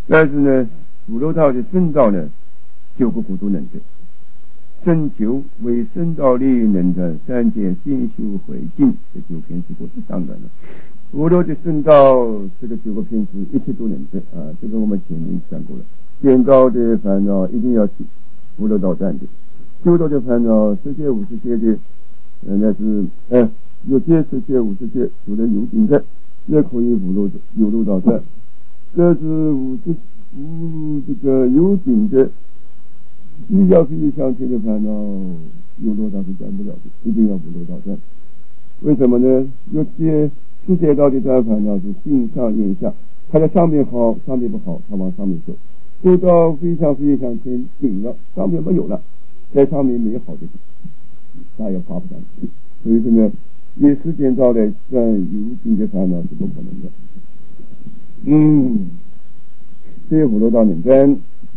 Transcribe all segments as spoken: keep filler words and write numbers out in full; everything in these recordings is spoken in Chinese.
但是呢，五六道的圣道呢，九个古都能得。圣九为圣道力能的三界先修回敬，这九篇是过是当然了。五六的圣道这个九个篇是一切都能得啊，这个我们前面讲过了。见道的烦恼一定要去五六道占的，修道的烦恼世界五十界的，呃那是呃有界世界五十界有的有顶的，也可以五六有六道占。这是五十五这个有顶的。比较非相亲的烦恼，有六道是占不了的，一定要五六道占。为什么呢？有些世界道的占烦恼是心上眼下，它在上面好，上面不好，它往上面走。修到非常非常亲顶了，上面没有了，在上面没好的，那也爬不上去。所以说呢，以世间道来占有顶的烦恼是不可能的。嗯，这五六道能占。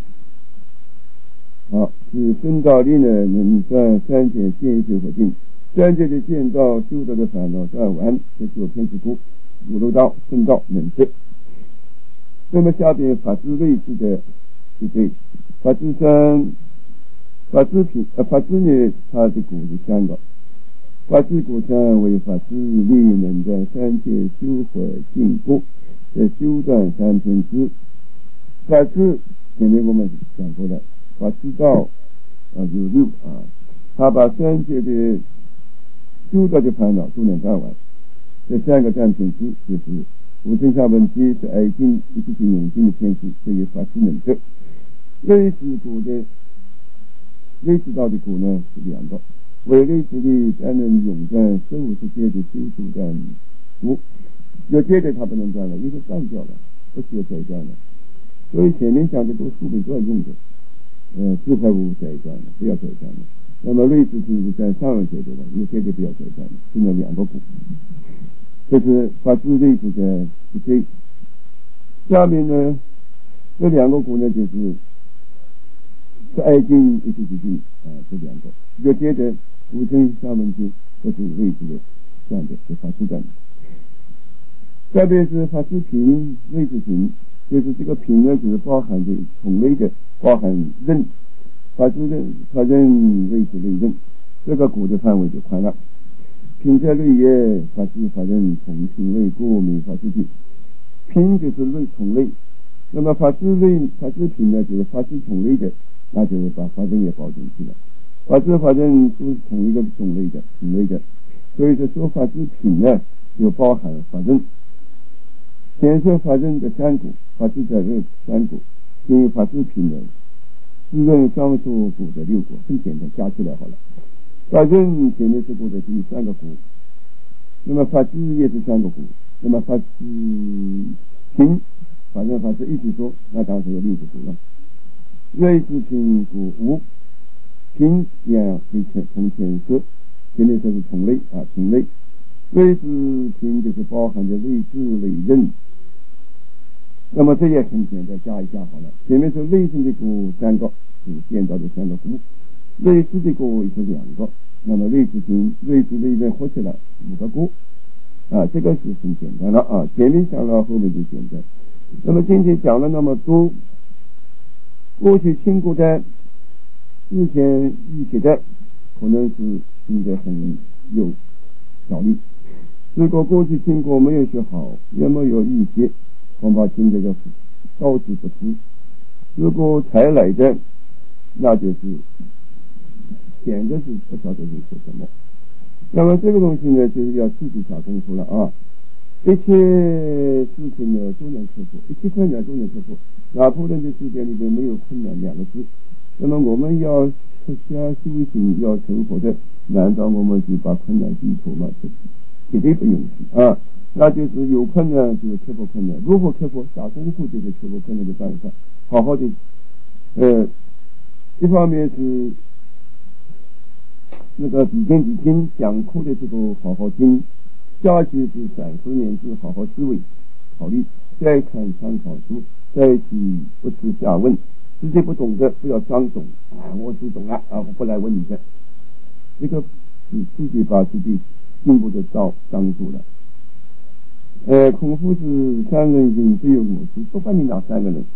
好，是圣道力呢，能占三界见修和定，三界的见道修道的烦恼占完，这九篇之故，五六道圣道能得。那么下边法知类智的是对，法知三，法知品，呃，法知呢，它的古是三个，法知古三为法知力能在三界修和进步，在修断三篇之，法知前面我们讲过的。法知道啊有六啊，他把三界的修道的烦恼都能占完。这三个占品质就是无生下文机是爱经一切经永经的天使，这也法知能得。类似果的类似道的果呢是两个，为类似的才能永占十五世界的修修占果，有界的他不能占了，因为占掉了，不需要再占了。所以前面讲的都是每都要用的。呃，自开无再占了，不要再占了。那么类似品是在上一阶段的，有些就不要再占了，就那两个股。这是法知类似的一对。下面呢，这两个股呢就是是爱经一起之经啊，这两个。有些的无生下文经都是类似的占的，是法知占的。下边是法知品类似品，就是这个品呢，就是包含着同类的。包含认，法知认，法认类似类认，这个股的范围就宽了。品在类也，法知法认同品类故名法知品。品就是类同类，那么法知类法知品呢，就是法知同类的，那就是把法认也包进去了。法知法认都是同一个种类的同类的，所以说说法知品呢，就包含法认。先说法认的三股，法知在这三股。因为法知品的自认上述股的六股很简单，加起来好了。法认前面是股的第三个股，那么法知也是三个股，那么法知品法认法知一起说，那当时有六个股了。类似品股五，品两为同前色，前面说是同类啊品类，类似品就是包含着类似类认。那么这也很简单，加一下好了。前面是类似的股三个，是见到的三个股，类似的股是两个，那么类似品、类似类认合起来五个股啊，这个是很简单了啊。前面讲了，后面就简单。那么今天讲了那么多，过去听过的、之前预习的，可能是听得很有效率。如果过去听过没有学好，也没有预习，恐怕听这个高知不知。如果才来的，那就是简直是不晓得是说什么。那么这个东西呢，就是要自己下功夫了啊！一切事情呢都能克服，一切困难都能克服。拿破仑的世界里面没有困难两个字。那么我们要出家修行要成佛的，难道我们就把困难低头吗？绝对不允许啊！那就是有困难就是克服困难，如何克服？下功夫就是克服困难的办法。好好的，呃，一方面是那个比听比听讲课的时候好好听，下去是反思念字，好好思维考虑，再看参考书，再去不耻下问，自己不懂的不要装懂啊，我只懂了啊，我不来问你的，这个是自己把自己进步的道挡住了。呃，孔夫子三人行，只有我师，不管你哪三个人，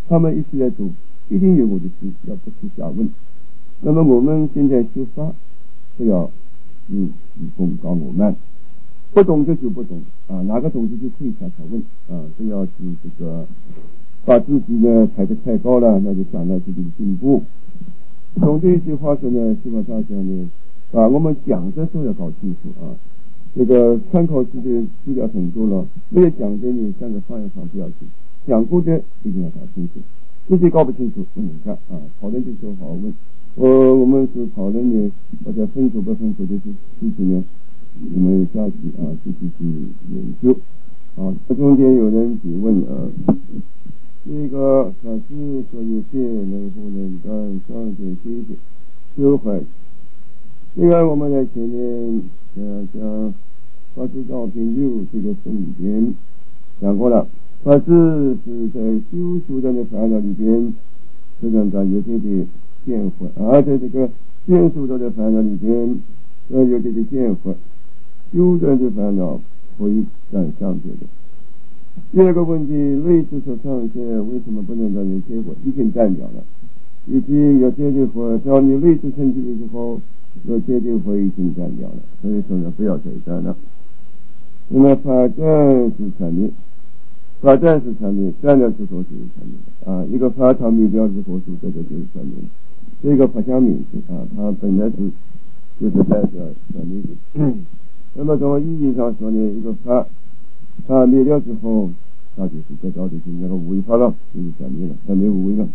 他们一起来做，一定有我的事要不去下问。那么我们现在修法，是要以以公告我们，不懂就就不懂啊，哪个东西就可以下下问啊，不要去这个把自己呢抬得太高了，那就障碍自己的进步。总的一句话说呢，希望大家呢把我们讲的都要搞清楚啊。这个参考式的资料很多了，没有讲的你三个方向上不要紧，讲过的一定要搞清楚，这些搞不清楚不能干啊。讨论的时候好好问。我我们是讨论的，大家分组不分组的事事情呢，我们下去啊继续去研究啊。这中间有人提问啊，这个法师所有界能不能干上点休息修坏？另外我们在前面呃讲法师照品六这个书里边讲过了，法师是在修书的烦恼里边，实际上有些的见惑，而在这个见书的烦恼里边，呃有这个见惑，修正的烦恼会占上界的。第二个问题，类似所上界为什么不能让人结果？已经占掉了，以及有些的惑，当你类似升级的时候，有些的惑已经占掉了，所以说呢，不要再占了。那么法占是产灭，法占是产灭，占了之后就是产灭啊。一个法场灭掉之后，这个就是产灭了。这个法相灭是啊，它本来是就是代表产灭的。那么从意义上说呢，一个法它灭掉之后，它就是得到的是那个无为法了，就是产灭了，产灭无为了。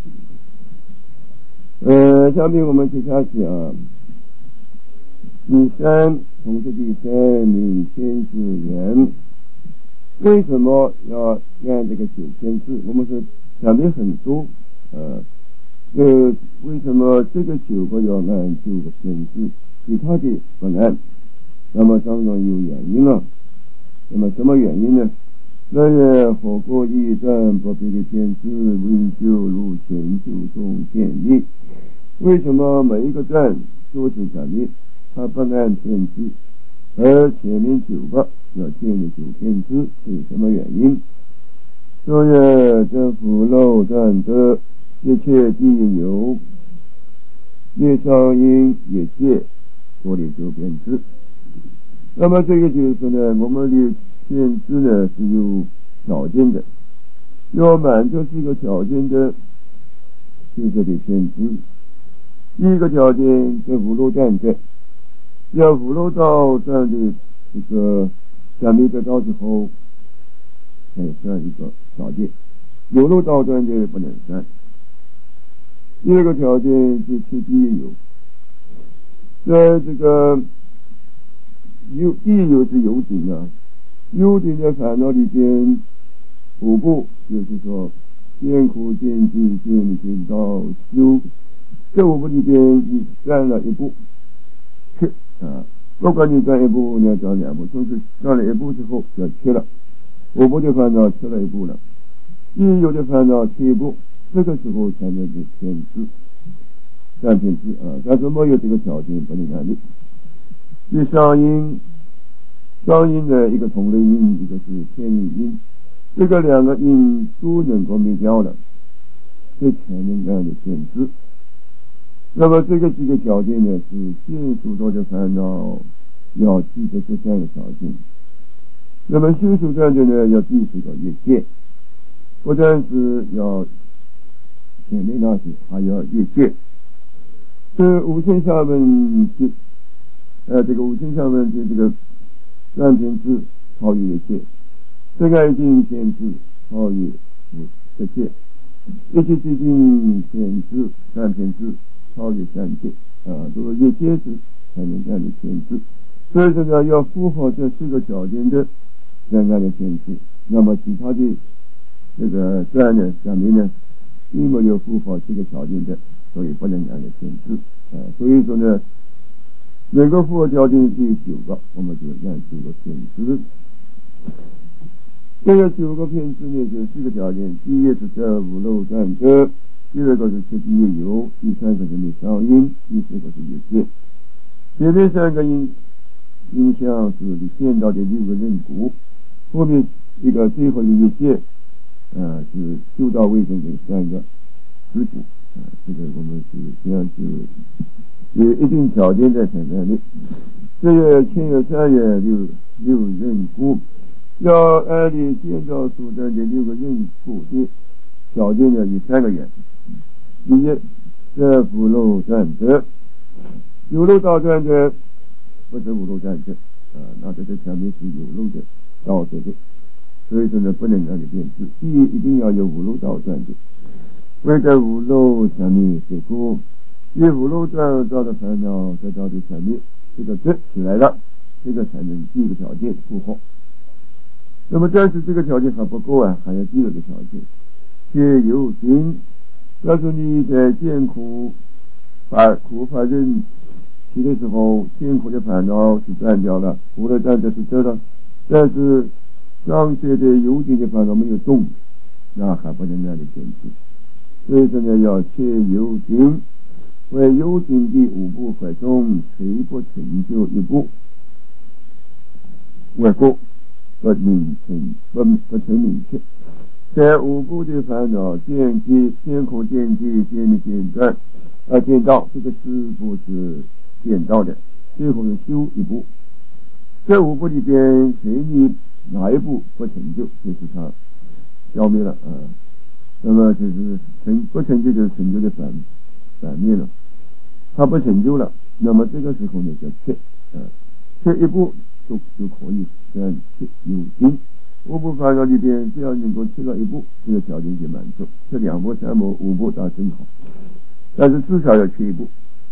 呃，下面我们接下去啊，第三，从这第三名千字元，为什么要按这个九千字？我们是讲的很多，呃，呃，为什么这个九个要按九个千字，其他的不按？那么当然有原因了。那么什么原因呢？那也火锅一战不必的天资为救入全球中建立。为什么每一个站都是站立，它不按天资，而前面九个要建立九天资，是什么原因？所以这福漏站的一切地有，越上因越界，所以九天资。那么这个就是呢，我们的天资呢是有条件的，要满足这个条件的，就是这个天资。第一个条件在五路站在，要五路到这样的这个下面得到之后，才算一个条件。有路到站的不能算。第二个条件是切地有，在这个有地有是有顶啊，有顶的烦恼里边，五步就是说见苦见智见见道修。这五步里边，你占了一步，去啊！不管你占一步，你要占两步，总是占了一步之后要去了。五步的烦恼去了一步了，一有的烦恼去一步，这个时候才能是天资，占天资啊！但是没有这个条件不能安利。第上因，上因的一个同类因，一个是天意因，这个两个因都能够灭掉了，这才能安的天资。那么这个几个条件呢，是现所做的烦恼要记得这三个条件。那么修所断的呢，要记这个越界，不但是要前面那些，还要越界。这五千下文就，呃，这个五千下文就这个三篇字超越越界，这个已经篇字超越五这界，一切接近篇字三篇字。超越三界啊，这个越界时才能让你天资。所以说呢，要符合这四个条件的才让你天资。那么其他的这个站呢、下面呢，并没有符合这个条件的，所以不能让你天资啊。所以说呢，每个符合条件是有九个，我们就让九个天资。这个九个天资呢，就四个条件：第一是这五漏战者。第二个是切地业有，第三个是灭上因，第四个是越界。前面三个因影响是你见到的六个人骨，后面这个最后的越界呃，是修道为证的三个知识啊，这个我们是实际上是有一定条件在前面的。这月七月三月六六壬寅，要按理建造所占的六个壬寅的条件呢，有三个元。第一，这福禄战者，有漏道战者不是无漏战者啊，那这个前面是有漏的道德的，所以说呢不能让你变质。第一，一定要有无漏道战的，为了无漏前面结果，以无漏战造的烦恼在道的前面，这个德起来了，这个才能第一个条件符合。那么但是这个条件还不够啊，还有第二个条件，且有心。告诉你在艰苦发苦发人起的时候，艰苦的烦恼是断掉了，无了断的是这了，但是上学的有劲的烦恼没有动，那还不能让你坚持。所以说呢，要切有劲，为有劲的五步怀中，谁不成就一步？外国不明成不不成明确。在五步的烦恼见机见空见机见的见断啊，见到这个四步是见到的，最后是修一步。这五步里边谁你哪一步不成就，就是他消灭了啊。那么就是成不成就就是成就的反反面了，他不成就了，那么这个时候呢叫切啊，切一步就就可以这样切有心。五步烦恼里边，只要能够切到一步，这个条件就满足。这两步、三步、五步倒真好，但是至少要切一步。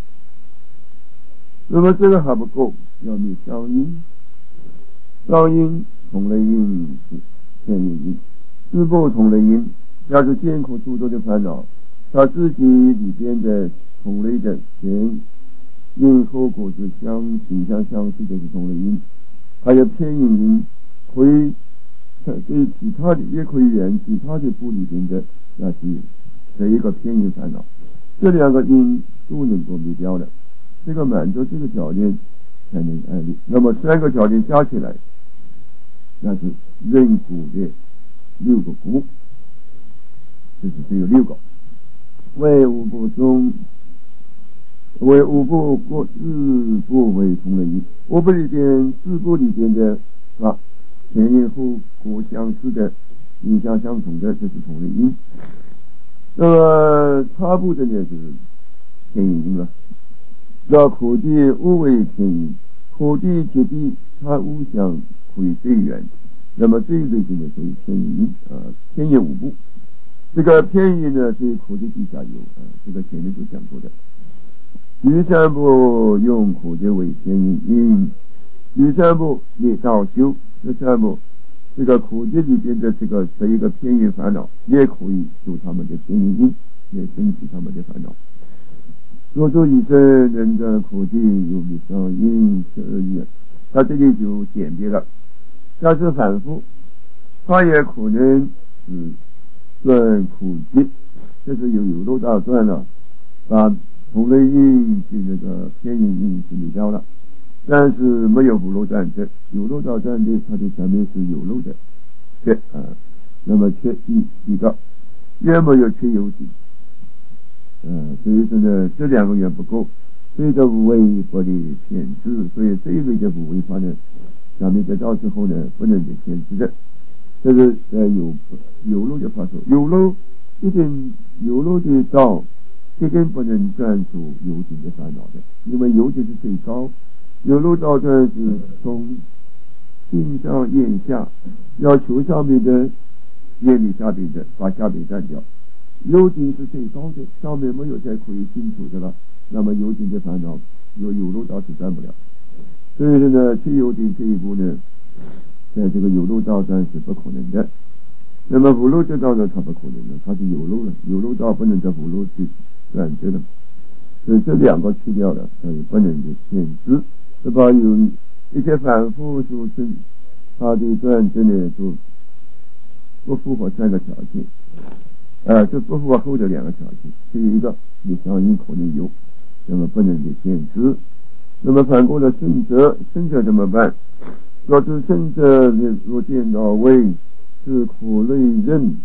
那么这个还不够，要灭相因。相因同类因是天因因，四步同类因，要是艰苦诸多的烦恼，他自己里边的同类的前因后果是相形象相似的是同类因，还有偏因因会。对其他的也可以缘其他的部里边的那是这一个偏因烦恼，这两个因都能够灭掉了，这个满足这个条件才能安立。那么三个条件加起来，那是壬谷的六个谷，就是只有六个。为五步中，为五步过四步为同类因，五步里边四步里边的啊。前因后果相似的，影响相同的，这是同类因。那么差不的呢是偏因因了。要苦地无为偏因，苦地切地它无相可以对缘，那么这一类型的属于偏因因啊，偏因五步。这个偏因呢，对苦地底下有啊，这个前面就讲过的。第三步用苦地为偏因因，第三步你道修。这三步，这个苦地里边的这个这一个偏因烦恼，也可以修他们的偏因因，也升起他们的烦恼。若作以身人的苦地有灭相因十二业，他这里就简别了。要是反复，他也可能是断苦地，这是有有漏道断了，把同类因去那个偏因因去灭掉了。但是没有无漏断的，有漏道断的，它的前面是有漏的，缺啊，那么缺一一个，也没有缺有底，嗯，所以说呢，这两个远不够，随着无为不离偏执，所以这一类的无为法呢，下面得到之后呢，不能被偏执的，这是呃有有漏的法说，有漏一定有漏的道，这根不能断除有情的烦恼的，因为有情是最高。有漏道断是从心上眼下，要求上面的眼里下边的，把下边断掉。有情是最高的，上面没有再可以清楚的了，那么有情的烦恼有有漏道是断不了。所以说呢，去有情这一步呢，在这个有漏道断是不可能的。那么无漏这道呢，它不可能的，它是有漏了，有漏道不能在无漏去断绝了。所以这两个去掉了，所以不能的限制。这把有一些反复所生，它的断绝呢就不符合三个条件，呃，就不符合后的两个条件。这一个你相应可能有，那么不能的限制。那么反过来圣者，圣者怎么办？若是圣者若见到为是苦类人，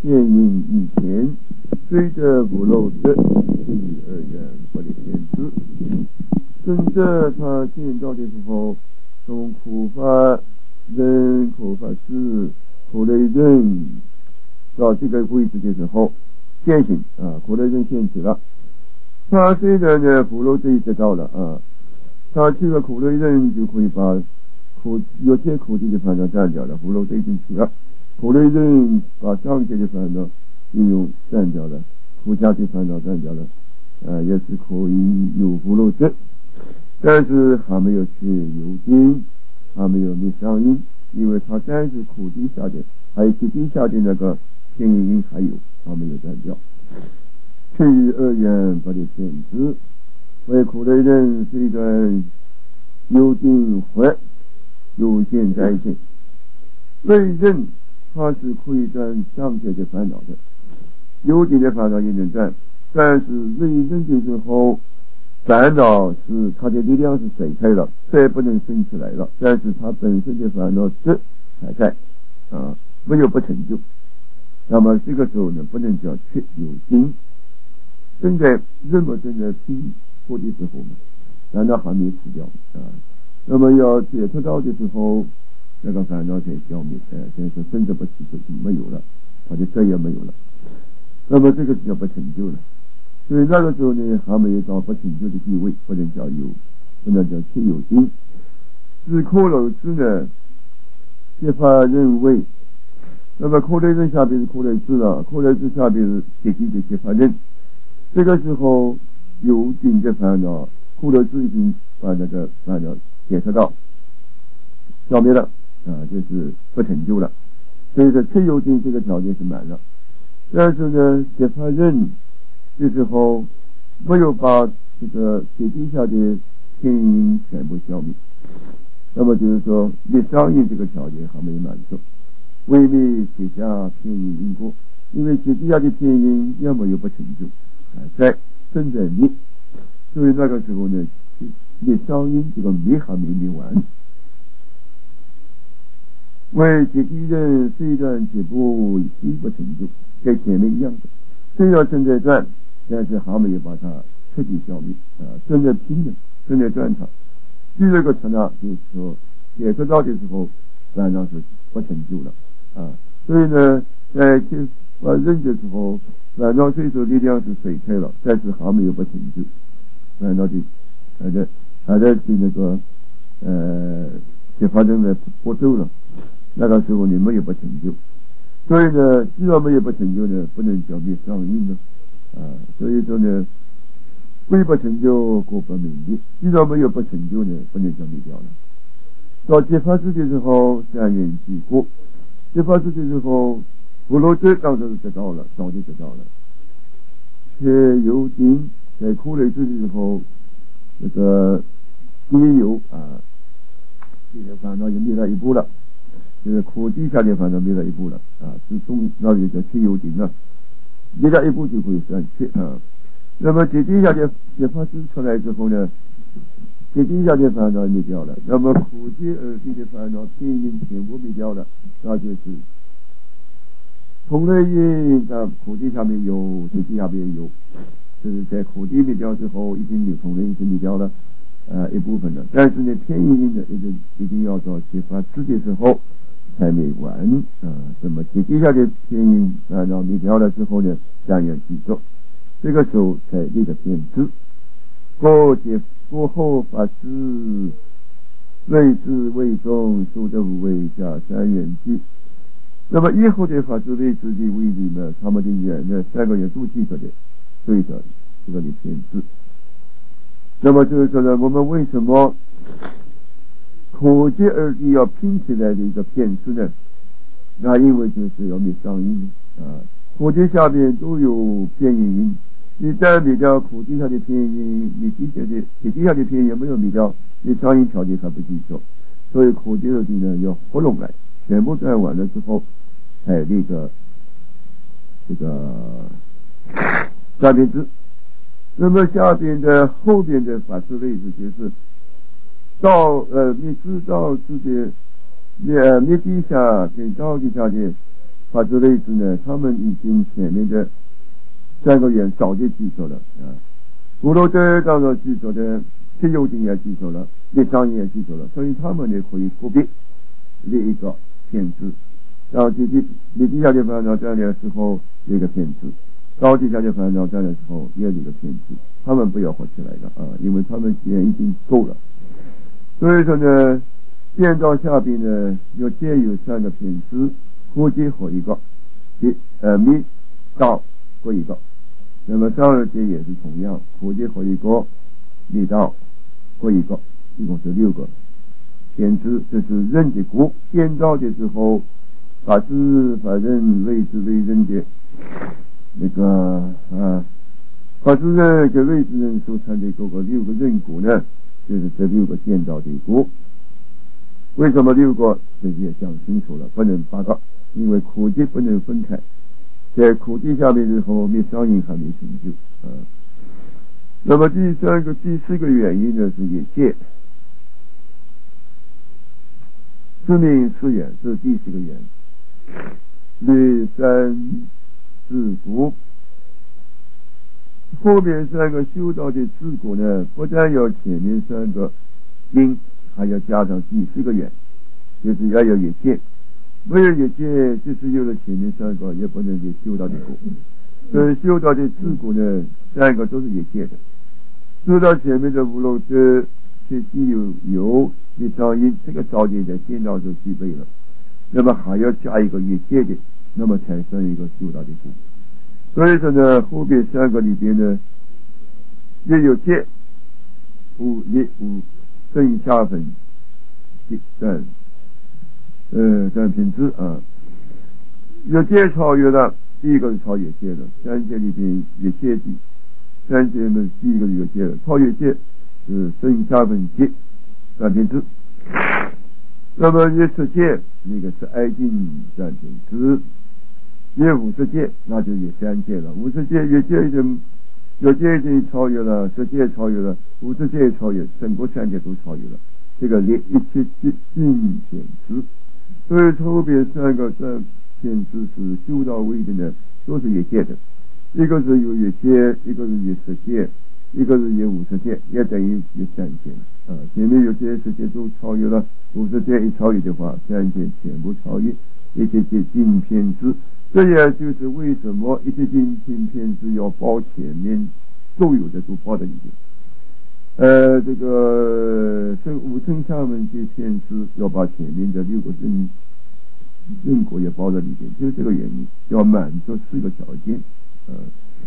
现因以前，随着不漏者其余而言不离天子。跟着他见到的时候，从苦法人、苦法师、苦雷人到这个位置的时候，现行啊，苦雷人现起了。他虽然呢不漏者已得到了啊，他这个苦雷人就可以把苦有些苦地的烦恼占掉了，不漏者已经起了。苦雷人把上界的烦恼利用占掉了，苦下的烦恼占掉了，啊，也是可以有不漏者。但是还没有去有因，还没有灭相因，因为他暂时苦地下的，还有其地下的那个天因还有，还没有断掉。其余而言不离天子，为苦雷人虽然有定或有限在线，为人他是可以断上界的烦恼的，有定的烦恼也能断，但是为人的时候。烦恼是他的力量是水开了，再不能生出来了，但是他本身的烦恼值还在啊，没有不成就。那么这个时候呢，不能叫缺有精。正在人们正在拼破的时候呢，烦恼还没死掉啊。那么要解脱到的时候，那个烦恼才消灭，呃，但是甚至不起就没有了，他的罪也没有了。那么这个叫不成就了。所以那个时候呢，还没有到不成就的地位，不能叫有，不能叫缺有精。自苦漏之呢，揭发认为，那么苦雷人下边是苦雷之了，苦雷之下边是结集的揭发人。这个时候有定的烦恼，苦雷之已经把那个烦恼解脱到消灭了啊，就是不成就了。所以说缺有精这个条件是满了，但是呢，揭发人。这时候没有把这个水底下的天因全部消灭，那么就是说灭相应这个条件还没有满足，未灭水下天因因果，因为水底下的天因要么有不成就，还在正在灭，所以那个时候呢，灭相应这个灭还没灭完。为解敌人虽然解不亦不成就，跟前面一样的，虽然正在转。但是还没有把它彻底消灭啊，正在拼的，正在转它。第二个刹那就是说，解脱到的时候，烦恼是不成就了啊。所以呢，在去呃认的时候，烦恼虽说力量是水开了，但是还没有不成就，烦恼的还在还在去那个呃，解发正在波动了。那个时候你没有不成就，所以呢，既然没有不成就呢，不能叫灭相应了。啊，所以说呢，未不成就果不明利，既然没有不成就呢，不能叫灭掉了。到揭发之的时候，三缘即过；揭发之的时候，不漏者当时得到了，早就得到了。且有定在苦雷之的时候，这个也有啊，这个烦恼也灭了一步了，就是苦地下的烦恼灭了一步了啊，是中那里叫缺有定了。离了一步就会算缺啊。那么解地下的解发支出来之后呢，解地下的烦恼灭掉了，那么苦界而地的烦恼天因全部灭掉了，那就是同类因在苦地下面有，解地下面有，就是在苦地灭掉之后，已经有同类因灭掉了呃一部分了。但是呢，天因呢，一定一定要到解发支的时候。才灭完啊！那么解地下的天因啊，到灭掉了之后呢，三缘具足，这个时候才立个天支。过解过后法师位置位中数的无为加三缘具。那么以后的法师位置的位置呢，他们的缘呢，三个缘都记着的，对着这个的天支。那么就是说呢，我们为什么？苦界二谛要拼起来的一个变质呢？那因为就是要灭相因啊，苦界下边都有变因，你再灭掉苦界下的变因，你地下的你地下的变因没有灭掉，你相因条件还不具足，所以苦界二谛呢要合拢来，全部转完了之后，才那个这个下边支。那么下边的后边的法师位置就是。到呃，灭知道之的灭灭地下跟道地下的法治类子呢，他们已经前面的三个元早就记住了啊，古罗德当然记住的，铁油精也记住了，列商也记住了，所以他们呢可以个别列一个偏执，然后地地地底下的烦恼在的时候列一个偏执，高底下的烦恼在的时候也列一个偏执，他们不要合起来的啊，因为他们钱已经够了。所以说呢，见到下边呢有皆有三个偏执，合结合一个，结呃密道各一个。那么上二节也是同样，合结合一个，密道各一个，一共是六个偏执。这是人的果，见到的时候，法知法人为之为人的那个啊，法知人跟为之人所产的各个六个人果呢，就是这六个见到的果。为什么六个？这也讲清楚了，不能八个，因为苦集不能分开。在苦地下面之后，灭相应还没成就啊。那么第三个、第四个原因呢是业界，自命思远是第四个原因。第三自古，后面三个修道的自古呢，不但要前面三个因，还要加上第四个原因，就是要有业界。没有业界，就是有了前面三个，也不能给修道的果。所以修道的自古呢，三个都是业界的。修到前面的无漏德，且既有有灭障因，这个条件在见道就具备了。那么还要加一个业界的，那么产生一个修道的果。所以说呢，后边三个里边呢，也有界，无业无正下分三。呃，占品质啊，越界超越了，第一个是超越界的，三界里边越界的，三界呢第一个是越界的，超越界是剩下分界占品质。那么越世界那个是爱敬占品质，越五十界那就越三界了，五十界越界已经越界已经超越了，世界超越了，五十界超越，整个三界都超越了，这个连一切尽尽品质。所以后边三个占品质是修到位的呢，都是越界的，一个是有越界，一个是越世界，一个是越五十界，也等于越三界啊。前面有些世界都超越了，五十界一超越的话，三界全部超越，一切界尽品质。这也就是为什么一切尽尽品质要包前面所有的都包在里面。呃，这个生五生下门界偏执要把前面的六个人人果也包在里边，就是这个原因，要满足四个条件。呃，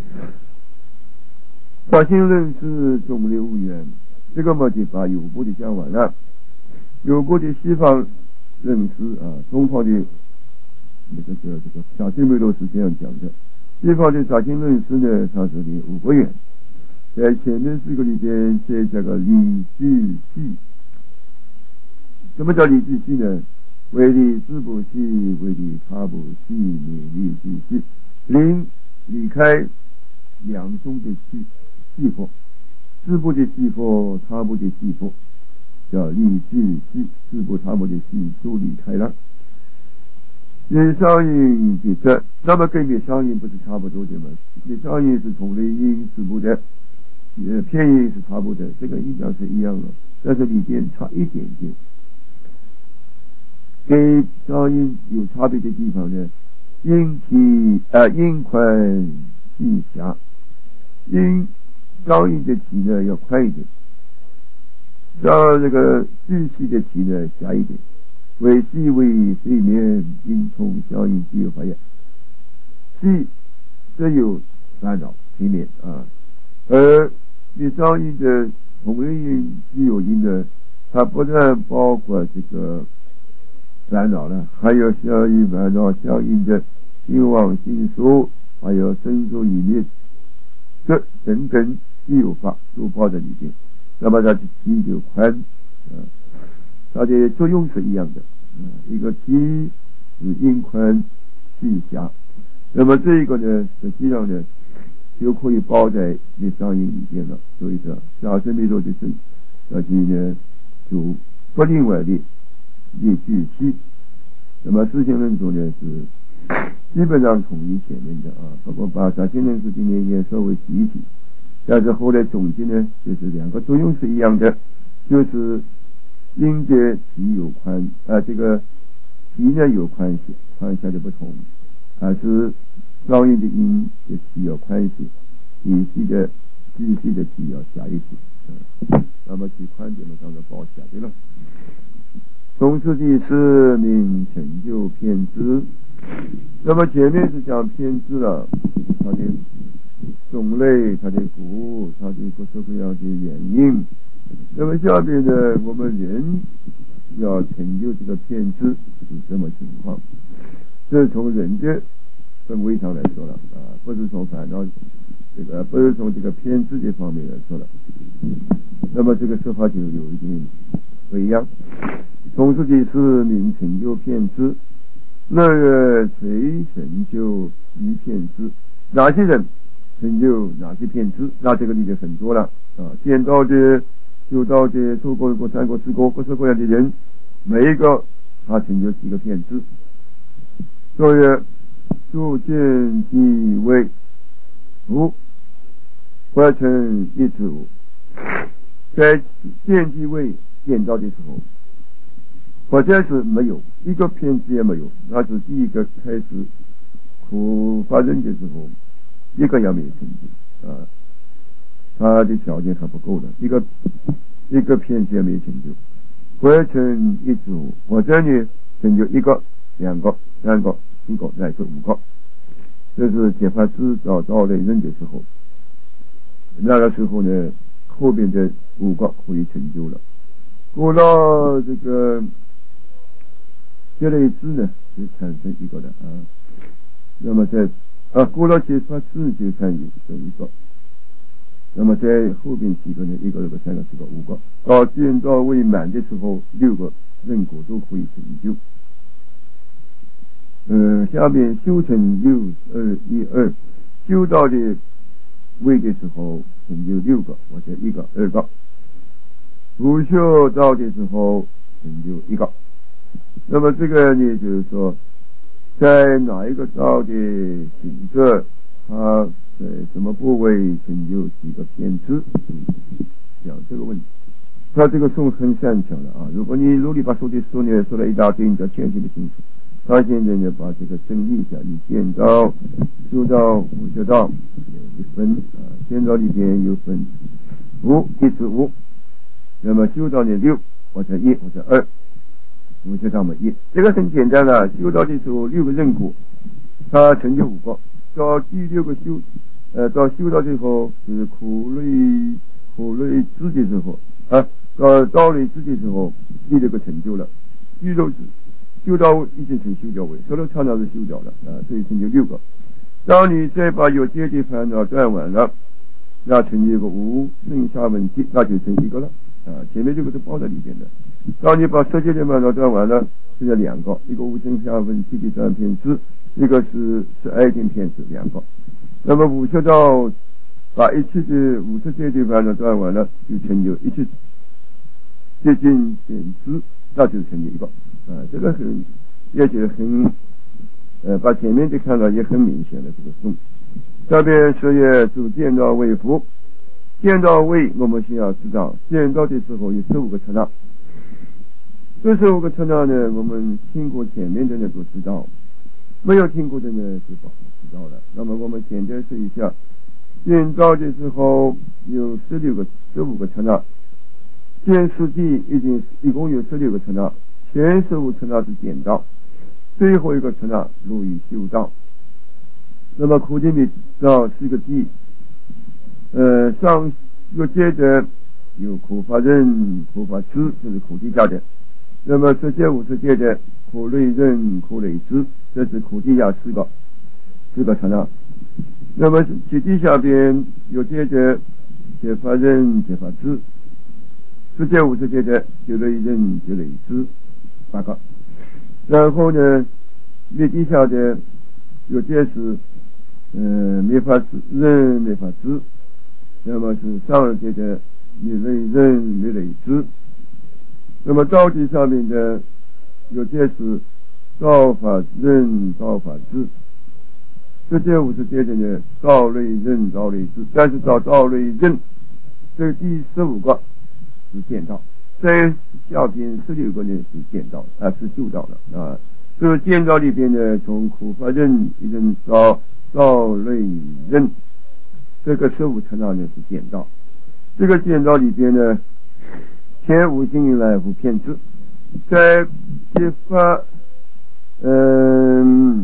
法性认识总流无缘，这个嘛就把有部的讲完了。有部的西方认识啊，东方的那个这个这个小经梅罗是这样讲的，西方的法性认识呢，它是的五个缘。在前面四个里边写这个理具系，什么叫理具系呢？为理自不系，为理他不系，理理具系。临离开两种的系系佛，自不的系佛，他不的系佛，叫理具系，自不他不的系都离开了。灭相应比这，那么跟灭相应不是差不多的吗？灭相应是同类因，自不的。呃，偏音是差不多的，这个音调是一样的，但是里边差一点点。跟相音有差别的地方呢，音体啊，音宽细狭，音相应的体呢要宽一点，像这个巨细的体呢狭一点。为细为水面音通相应具有发现，细则有烦恼水面啊，而灭相应的同类音具有音呢，它不但包括这个烦恼了，还有相应烦恼相应的心妄心所，还有身受意念，这等等具有法都包在里边。那么它的体就宽啊，它的作用是一样的啊，一个体是音宽细狭。那么这个呢，实际上呢就可以包在灭相应里边了。所以说下生灭度的生那就呢就不另外列列具系。那么四性论中呢是基本上统一前面的啊，包括把啥现人数今年也稍微提一提，但是后来总结呢，就是两个作用是一样的，就是音的体有宽啊，这个体呢有宽些，宽下的不同，还是高音的音的体要宽一些，体系的句系的体要狭一些，嗯，那么体宽点嘛，当然包狭的了。从此第四名成就偏支，那么前面是讲偏支了，它的种类、它的果、它的各式各样的原因。那么下面呢，我们人要成就这个偏支是什么情况？这是从人的分位上来说了啊，不是从烦恼这个，不是从这个偏支这方面来说了。那么这个说法就有一点不一样。从此第四名成就偏支，那个谁成就一偏支？哪些人成就哪些偏支？那这个理解很多了啊，见到的、修道的、做过过三过四过各式各样的人，每一个他成就几个偏支。所以诸见即为无，合成一指无。在见即位见到的时候，或者是没有一个偏执也没有，那是第一个开始苦发人的时候，一个也没有成就啊，他的条件还不够的，一个一个偏执也没有成就，合成一组，或者呢成就一个、两个、三个、四个乃至五个，这是解发师找到了人的时候，那个时候呢，后边的五个可以成就了。过了这个这类支呢，就产生一个的啊。那么在啊过了解发支就产生一个。那么在后边几个呢，一个、两个、三个、四个、五个，到见到未满的时候，六个人果都可以成就。嗯、呃，下面修成六二一二，修到的位的时候成就六个，或者一个、二个。不修到的时候成就一个。那么这个呢，就是说，在哪一个道的行者，他在什么部位成就几个偏支？讲这个问题，他这个颂很擅长的啊。如果你如理把说的说呢说了一大堆，你就千记不清楚。他现在呢把这个整理一下，你见到、修到、无修到一分啊，见到里边有分无一至五。那么修到的六或者一或者二，无修到么一，这个很简单了。修到的时候六个人果，他成就五个。到第六个修，呃，到修到最后就是苦类苦类支的时候啊，到道类支的时候，第六个成就了。第六支修到已经成修掉位，所有常常是修掉了啊，所以成就六个。当你再把有阶级烦恼断完了，那成就一个无剩下问题，那就成一个了。啊，前面这个是包在里边的。当你把世界的烦恼断完了，剩下两个，一个无生下问题的断偏支，一个是是爱见偏支，两个。那么五十到把一切的五十界的烦恼断完了，就成就一切接近偏支，那就成就一个。啊，这个很也就很呃，把前面的看到也很明显的这个颂。下边是也主见到为福。见到位，我们先要知道，见到的时候有十五个刹那。这十五个刹那呢，我们听过前面的呢都知道，没有听过的呢就不好知道了。那么我们简单说一下，见到的时候有十六个、十五个刹那。见实际已经一共有十六个刹那，前十五刹那是见到，最后一个刹那入于修道。那么苦集密道是个地。呃，上又接着有苦法忍、苦法支，这是苦地下的。那么十界五十界的苦类忍、苦类支，这是苦地下四个四个刹那。那么其地下边又接着解法忍、解法支，十界五十界的九类忍、九类支，八个。然后呢，灭地下的又接是呃灭法忍、灭法支。那么是上二界的灭类忍、灭类支。那么道地上面的有些是造法忍，造法智。这些五十节中呢，造类忍，造类智。但是到造类忍，这第十五个是见道，在下边十六个呢是见道啊，是修道的啊。这个见道里边呢，从苦法忍一直到造类忍，这个十五层呢是见道。这个见道里边呢，前无经以来无偏执，在揭发，嗯，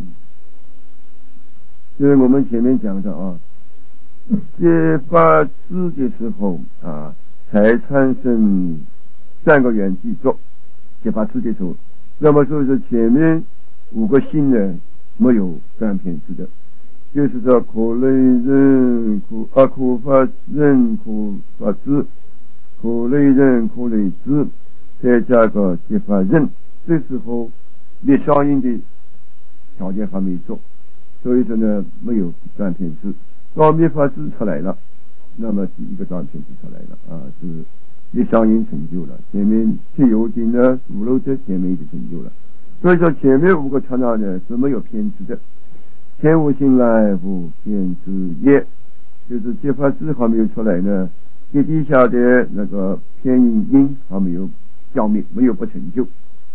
就是我们前面讲的啊，揭发智的时候啊，才产生三个缘起作。揭发智的时候，那么说是前面五个心呢没有断偏执的。就是说苦类忍苦啊苦法忍苦法智，苦类忍苦类智，再加个揭发忍，这时候灭相应的条件还没做，所以说呢没有断偏执。到灭法智出来了，那么第一个断偏执出来了啊，是灭相应成就了。前面七有经呢五漏者前面已经成就了，所以说前面五个刹那呢是没有偏执的。前无心来无偏执业，就是揭发智还没有出来呢，地底下的那个偏因因还没有消灭，没有不成就。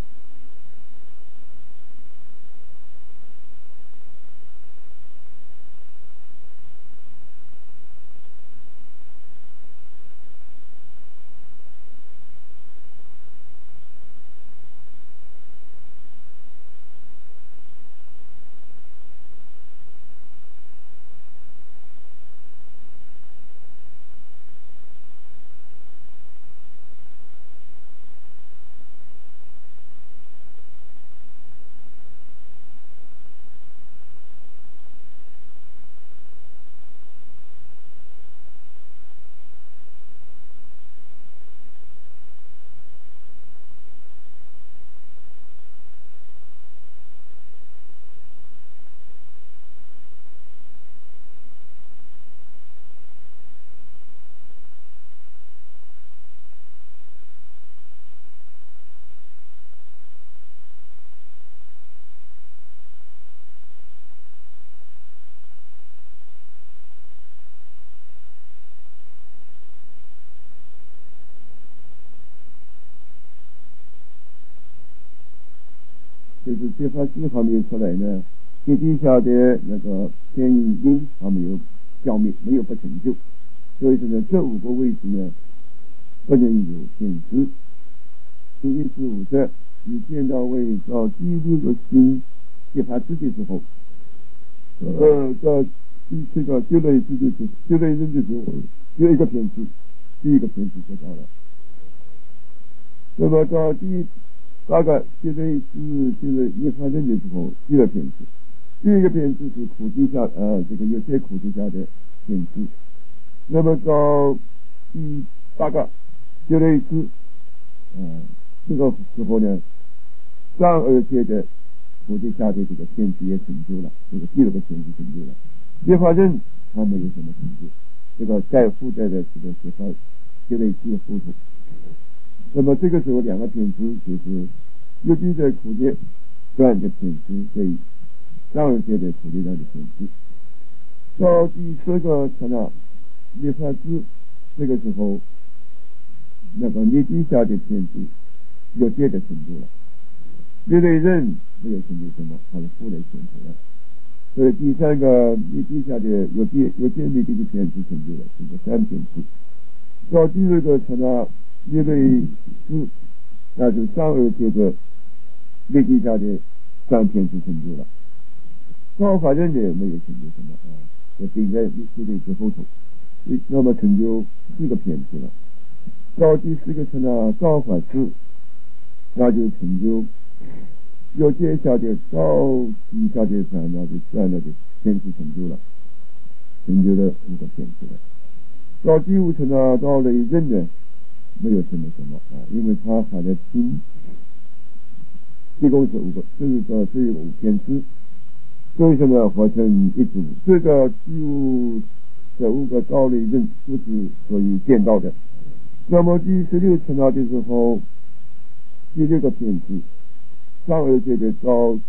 就是揭发智还没有出来呢，地底下的那个偏因因还没有消灭，没有不成就。所以说呢，这五个位置呢不能有偏执。第一十五则你见到位到第六个心揭发智的时候，呃，到第七个结类智的时候，结类人的时候，有一个偏执，第一个偏执得到了。那么到第八个结类智结类一发生的时候，第二偏执，第一个偏执是苦地下呃这个有些苦地下的偏执。那么到第八个结类智，呃这个时候呢，上二界的苦地下的这个偏执也成就了，这个第二个偏执成就了。结发人他没有什么成就，这个在附带的这个结发结类智附属。那么这个时候两个偏执就是尤其在苦界断的偏执，对上二界的苦地上的偏执。到第十个刹那灭法智，这个时候那个你底下的偏执有界的成就了。灭类人没有成就什么，他是后来显出来。所以第三个你底下的有界有界灭地的偏执成就了，这个三偏执。到第二个刹那灭类智，那就上二界的灭地下的三偏执成就了。造法忍呢没有成就什么啊，就顶在灭类之后头，那么成就四个偏执了。到第四个刹那造法智，那就成就有界下的到底下的三那就三那的偏执成就了，成就了五个偏执了。到第五层呢，到了忍呢，没有成就什么啊，因为他还在听，一共是五个，就是说这有五偏执，所以说呢合成一组。这个第五这五个到了忍都是属于见到的。那么第十六层那的时候，第六个偏执。上二界的到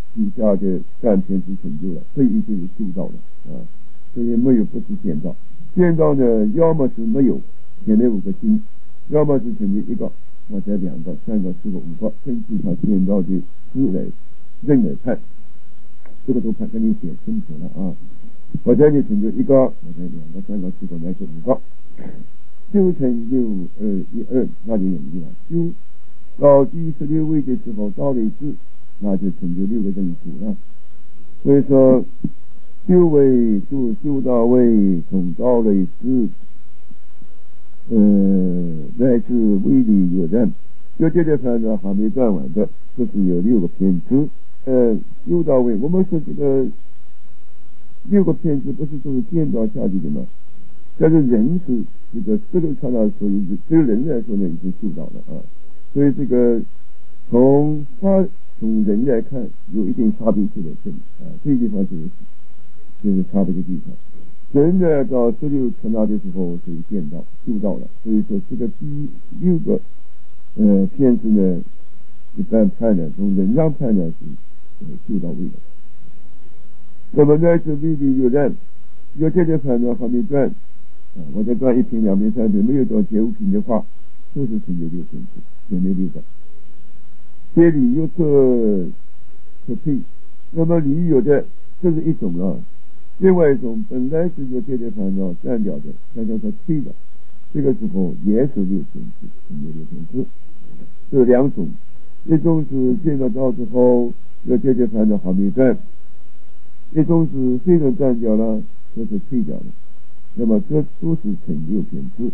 底下的干片子成就了，这一就是修道了啊。所以没有不是见道，见道呢，要么是没有前面五个心，要么是成就一个，或者两个、三个、四个、五个，根据他见道的字来认来看，这个都看跟你写清楚了啊。或者你成就一个，或者两个、三个、四个乃至五个，修成六二一二，那就容易了。修到第十六位的时候，到了一次，那就成就六个正数了。所以说，修为度修到位，从到了一次，呃，乃至威力有人，就这个烦恼还没断完的，这是有六个偏执。呃，修到位，我们说这个六个偏执不是都是见到下去的吗？但是人是这个十六刹那，所以对人来说呢，已经修到了啊。所以这个从发从人来看，有一定差别性的这里啊，这个地方就是就是差别的地方。人呢到十六刹那的时候，所以见到修到了。所以说这个第六个呃偏执呢，一般判呢，从人上判呢是呃修到位的。那么乃至威力有人，有这些烦恼还没断啊，我再断一品、两品、三品，没有到觉悟品的话，都是成就六品质，前面六个。这里又测测退，那么里有的这是一种啊，另外一种本来是有这些烦恼断掉的，但叫它退的，这个时候也是六品质，成就六品质。这两种，一种是见到道之后有这些烦恼还没断，一种是虽然断掉了，这是退掉了。那么这都是成就品质。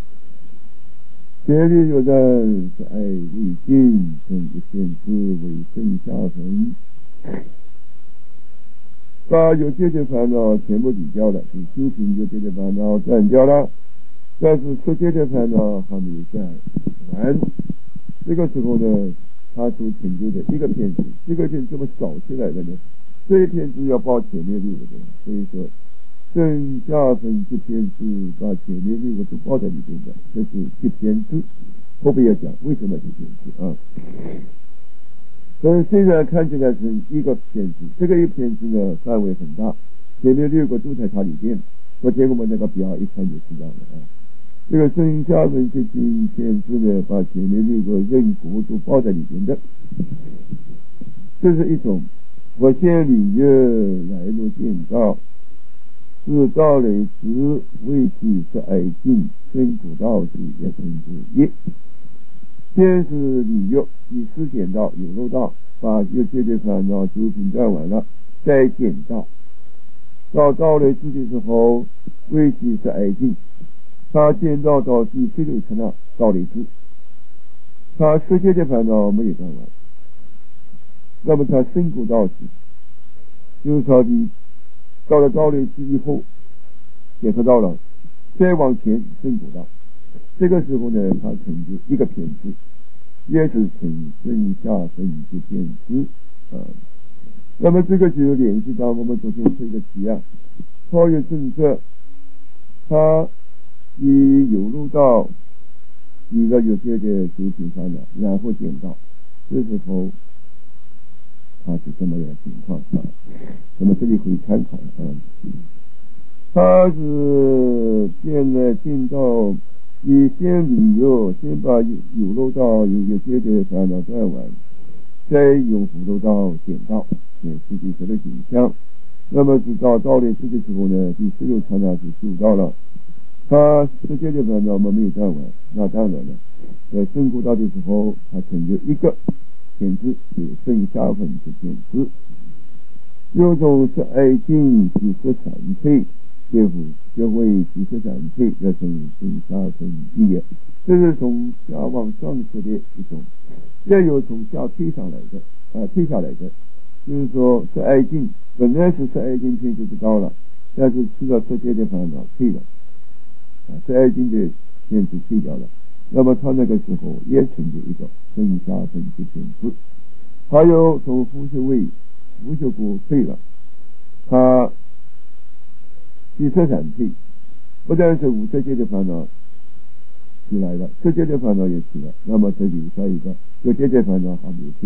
这里有人是爱为心成一片智为正下分，把有这些烦恼全部抵掉了，就修行有这些烦恼断掉了，但是出这些烦恼还没有断完。这个时候呢，他所成就的一个片子，这个片怎么少出来的呢？这一片子要报前面六个的，所以说正下分这片子把前面六个都报在里边的，这是这片子。后边要讲为什么这片子啊？所以虽然看起来是一个片子，这个一片子呢范围很大，前面六个都在它里边。昨天我们那个表一看就知道了啊。这个正下分这片子呢，把前面六个任果都报在里边的，这是一种。我先礼乐来路见道，是道雷时未起是爱敬真古道是也成之一。先是礼乐，以思见道有漏道，把有这些烦恼九品断完了，再见道。到道雷时的时候，未起是爱敬，他见到到第十六层了道雷时，他世界的烦恼没有断完。那么他深古道时，就是说你到了道雷时以后，解脱到了，再往前深古道，这个时候呢，他成就一个偏执，也是成正下分之偏执啊。那么这个就联系到我们昨天说一个题啊，超越正色，他以有漏道一个有些的九品烦恼，然后见到，这时候他是什么样的情况啊？那么这里可以参考啊。他是现在见到，以先理由，先把有有漏道有有些的烦恼断完，再用辅漏道见到，显示第十的景象。那么直到到了这个时候呢，第十六刹那是修到了，他世界的烦恼我们没有断完，那当然了，在深古道的时候，他成就一个偏执，是正下分之偏执。有种是爱敬即是闪退，结果学会即是闪退，要成正下分一也。这是从下往上说的一种，也有从下退上来的啊，退下来的，就是说是爱敬，本来是是爱敬偏执不到了，但是吃到世界的烦恼退了啊，是爱敬的偏执退掉了，那么他那个时候也成就一个正下分之偏执。还有从腐朽位腐朽果退了，他即色闪退，不但是无色界的烦恼起来了，色界的烦恼也起了，那么这里下一个有界的烦恼还没有退，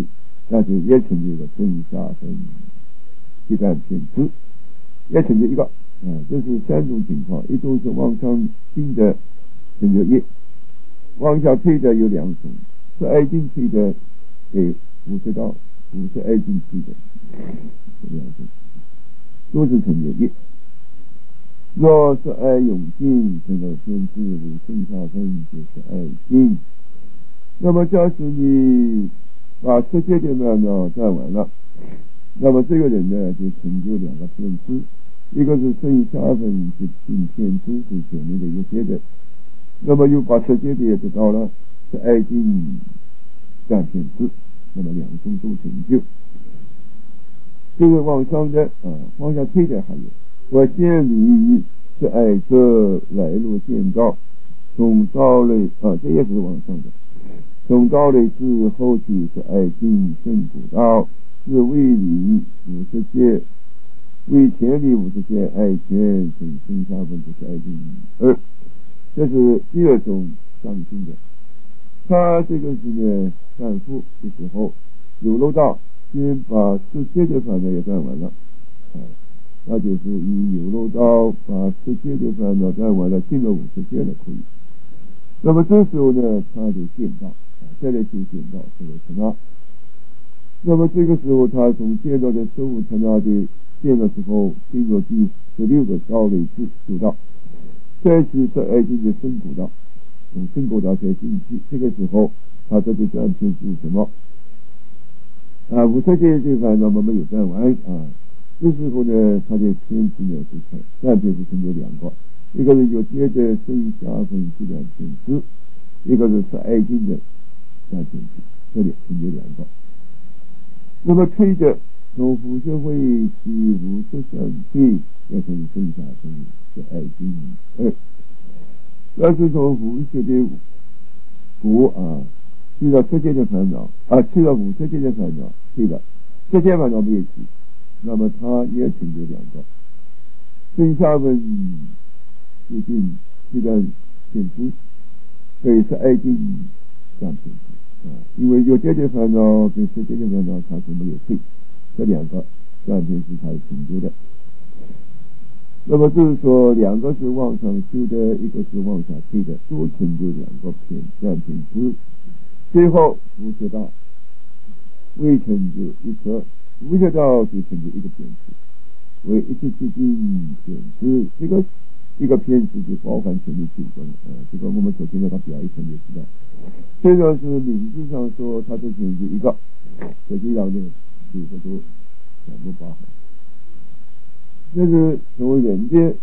那就也成就了正下分阶段偏支，也成就一个，嗯，这是三种情况，一种是往上进的成就业，往下退的有两种，是爱进退的给五十到五十爱进退的这两种，都是成就业。若是爱永进，这个偏支为正下分就是爱进。那么假使你把世界的烦恼断完了，那么这个人呢就成就两个偏支，一个是正下分是进偏支，是前面的一些的，那么又把世界的也得到了，是爱进占偏支，那么两种都成就。这个往上的啊，往下退的还有，我现离是爱这来路见到，从道类啊，这也是往上的。从道类至后期是爱进圣古道，是为理五十界，为前理五十界爱前从正下分就是爱进二，这是第二种上进的。他这个是呢反复的时候，有漏道先把世界的烦恼也断完了，啊，那就是以有漏道把世界的烦恼断完了，进了五十界了可以。那么这时候呢，他就见到，啊，再来就见到这个刹那。那么这个时候，他从见到的十五刹那的见的时候，进入第十六个道类至九道，再去是爱进的圣古道，从圣古道再进去。这个时候，他这里断偏是什么？啊，五十界这烦恼嘛没有断完啊。这时候呢，他的偏执呢是断偏是成就两个。一个是有接着正下分阶段偏支，一个是是爱进的断偏支，这里成就两个。那么退的从辐射会起五十三退，要从正下分是爱进二。要是从辐射的五啊，去到世界的烦恼啊，去到五世界的烦恼退了，世界烦恼没有起，那么它也成就两个。正下分接近这段偏支，可以是爱进断偏支啊，因为有界的烦恼跟世界的烦恼它是没有退，这两个断偏支它是成就的。那么就是说，两个是往上修的，一个是往下退的，都成就两个偏断偏支。最后无学道未成就一颗，无学道就成就一个偏支，为一切接近偏支。这个一个偏执就包含前面几个，呃，这个我们首先给它表一层就知道。虽然是名字上说它是偏执一个，实际上呢，几个都全部包含。这是从人的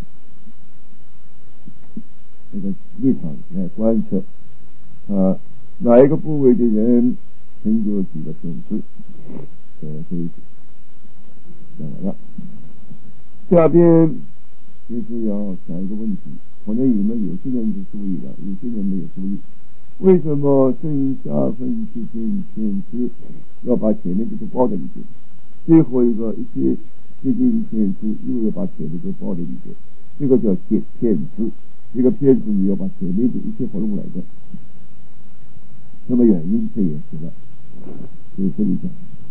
这个立场来观测，啊，哪一个部位的人成就几个偏执，呃，可以讲完了。下边就是要讲一个问题，可能你们有些人是注意了，有些人没有注意。为什么正下分之间偏支要把前面这个包在里边？最后一个一些接近偏支又要把前面这个包在里边，这个叫偏偏支。这个偏支你要把前面的一切活动来的。那么原因这也是了，就是这里讲。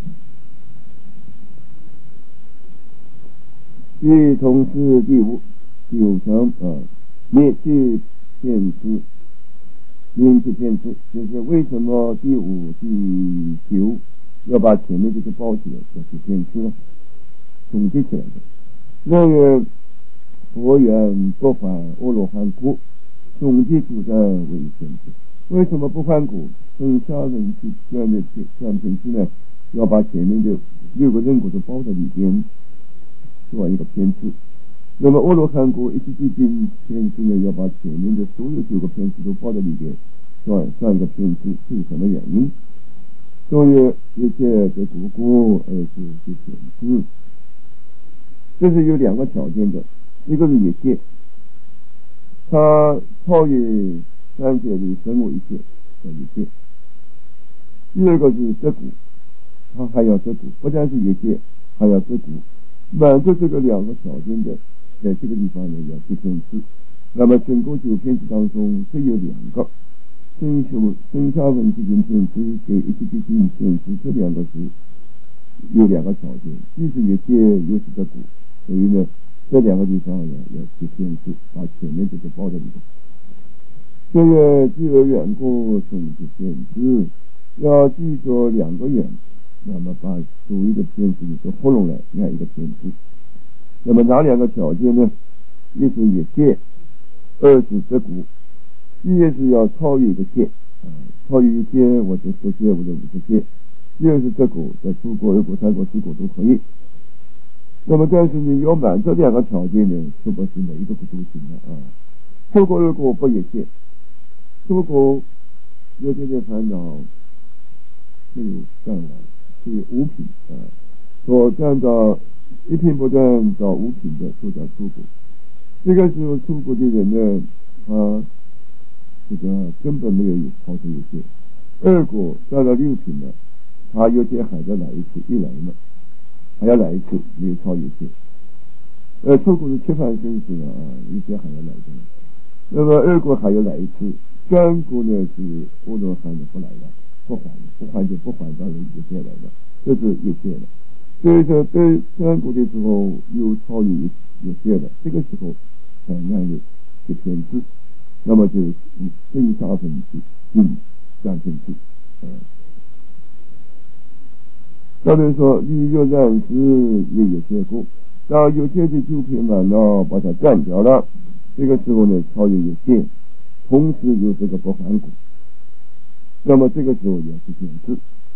第同是第五第五层啊，灭去偏支，灭去偏支，就是为什么第五第九要把前面这个包起来，叫做偏支呢？总结起来的。那个佛缘不还阿罗汉果，总结主张为偏支。为什么不还果？从下人去断的断偏支呢？要把前面的六个人果都包在里边，做一个偏支。那么阿罗汉果一直接近偏支呢，要把前面的所有九个偏支都包在里边，算算一个偏支，这是什么原因？所以一切的果果而是是偏支，这是有两个条件的，一个是业界，它超越三界的生物一切叫业界；第二个是折果，它还要折果，不但是业界，还要折果。满足这个两个条件的，在这个地方呢要接偏支。那么整个九偏支当中，只有两个生下生下文基金片子给一级基金片子，这两个是有两个条件，既是越界又是个股，所以呢，这两个地方呢要去片子，把前面这个包在里头。这个既有缘故生之片子，要记住两个缘，那么把属于的片子里头合拢来按一个片子。那么哪两个条件呢？一是越界，二是折股。一是要超越一个界，啊，超越一个界，或者十界或者五十界。第二是折股，在出国、二国、三国、四国都可以。那么但是你要满这两个条件呢，是不是每一个不都行的啊？出国、二国不越界，出国有这些烦恼没有干完，是有五品啊，所占到一品不占到五品的都叫出国。这个时候出国的人呢，他这个根本没有超出越界。二国占到六品了，他有些还要来一次，一来嘛，还要来一次，没有超越界。呃，出国是七番生死了啊，有些还要来的。那么二国还要来一次，三国呢是波罗汉的不来了，不还，不还就不还到人越界来了，这是越界了。所以说，对三国的时候又超越越界了，这个时候才按的去偏执，那么就是生杀分去进占天去。嗯，再比如说你有染时也有结果，当有些的就偏满了，把它占掉了，这个时候呢超越有限，同时有这个不还股，那么这个时候也是偏执。